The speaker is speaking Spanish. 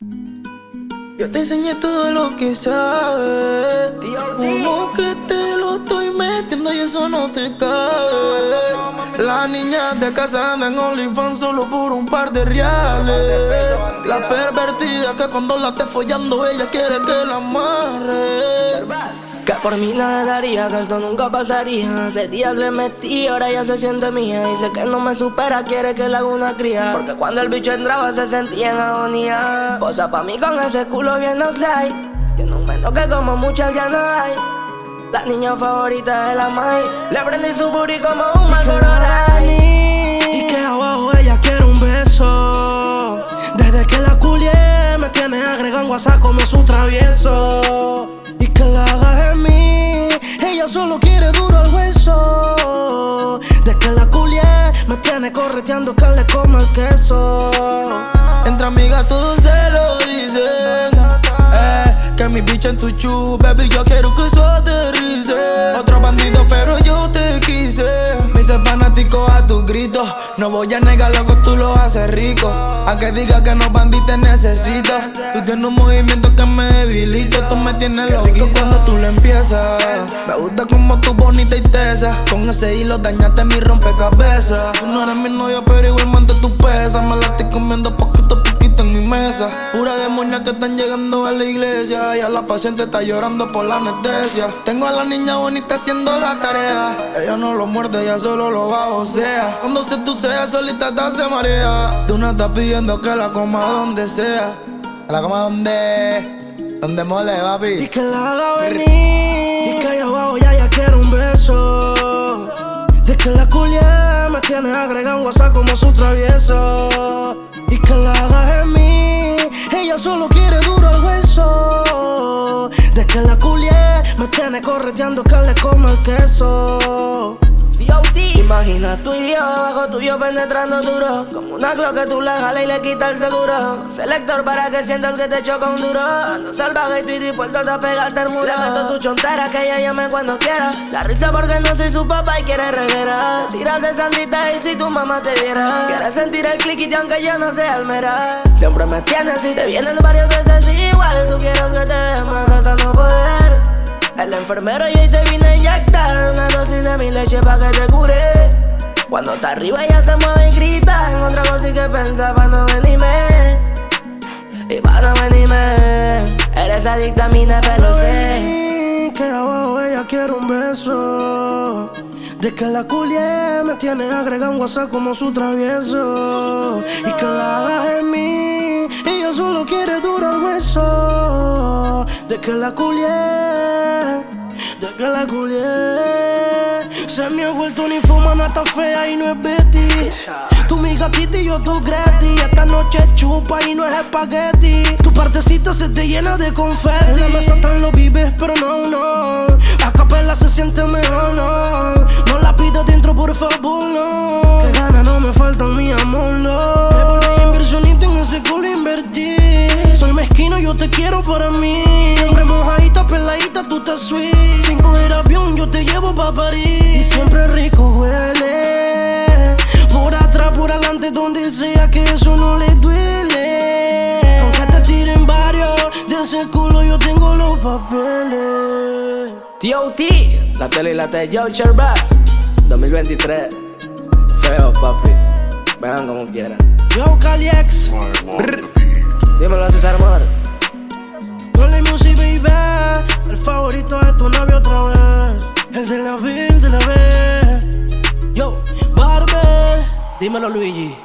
Yo te enseñé todo lo que sabes. Como que te lo estoy metiendo y eso no te cabe. Las niñas de casa andan en OnlyFans solo por un par de reales. La pervertida que cuando la esté follando ella quiere que la amarre. Que por mí nada daría, que esto nunca pasaría. Hace días le metí, ahora ya se siente mía. Y sé que no me supera, quiere que le haga una cría. Porque cuando el bicho entraba se sentía en agonía. Posa pa' mí con ese culo bien outside. Tiene un menos que como muchas ya no hay. La niña favorita es la Mai. Le prendí su booty como un Marlboro. Y que abajo ella quiere un beso. Desde que la culié me tiene agregado en WhatsApp como su travieso. Y que la haga en mí, ella solo quiere duro el hueso. De que la culié me tiene correteando que le coma el queso. Entre amigas todos se lo dicen. Que mi bicha en tu chu, baby, yo quiero que eso aterrice. Otro bandido, pero yo te quise. Me hice fanático a tus gritos. No voy a negar lo que tú lo haces rico. A que diga que no, bandita, te necesito. Tú tienes un movimiento que me debilito. Tú me tienes loco cuando tú le empiezas. Me gusta como tú bonita y tesa. Con ese hilo dañaste mi rompecabezas. Tú no eres mi novio, pero igualmente tú pesas. Me la estoy comiendo poquito a poquito en mi mesa. Pura demonia que están llegando a la iglesia. Y a la paciente está llorando por la anestesia. Tengo a la niña bonita haciendo la tarea. Ella no lo muerde, ella solo lo babosea. Cuando tú seas solita te hace marea. Tú no estás pidiendo que la coma donde sea. Que la coma donde mole, papi. Y que la haga venir. Y que allá abajo ya quiere un beso. De que la culié me tiene agregado en WhatsApp como su travieso. Y que la haga en mí, ella solo quiere duro el hueso. De que la culié me tiene correteando que le coma el queso. Imagina tú y yo, bajo tuyo penetrando duro. Como una Glock que tú la jalas y le quitas el seguro. Selector para que sientas que te choca un duro. Ando salvaje y estoy dispuesto a pegarte el muro. Le meto su chontera que ella llame cuando quiera. La risa porque no soy su papá y quiere reguera. Tiras de sandita y si tu mamá te viera. Quieres sentir el cliquito aunque yo no sea almera. Siempre me tienes y te vienen varias veces igual. Tú quieres que te dé más hasta no poder. El enfermero y hoy te vine a inyectar una dosis de mi leche pa' que te cure. Cuando está arriba ella se mueve y grita. En otra cosa y que pensar pa' no venirme. Y pa' no venirme. Eres adicta a mi nepe, lo sé. Que abajo ella quiere un beso. De que la culié me tiene agregado en WhatsApp como su travieso. Y que la haga en mí, ella solo quiere duro el hueso. De que la culié, de que la culié. Se me ha vuelto una infumana, está fea y no es Betty. Tú mi gatita y yo tu gratis. Esta noche es chupa y no es espagueti. Tu partecita se te llena de confeti. En la mesa están los vives, pero no. A capela se siente mejor, no. No la pidas dentro, por favor, no. Que ganas no me faltan, mi amor, no. Me volví inversionista en ese culo invertí. Soy mezquino, yo te quiero para mí. Siempre mojadita, peladita, tú te sweet. Sin coger avión, yo te llevo pa' París. Y siempre rico huele. Por atrás, por adelante, donde sea que eso no le duele. Aunque te tiren varios, de ese culo yo tengo los papeles. T.O.T, la tele y la T, yo, Bass 2023. Feo, papi. Vean como quieran. Yo, Caliex. Dímelo a César Amor. Only Music, baby. El favorito de tu novio otra vez. El de la vil, de la vez. Yo, Barber. Dímelo, Luigi.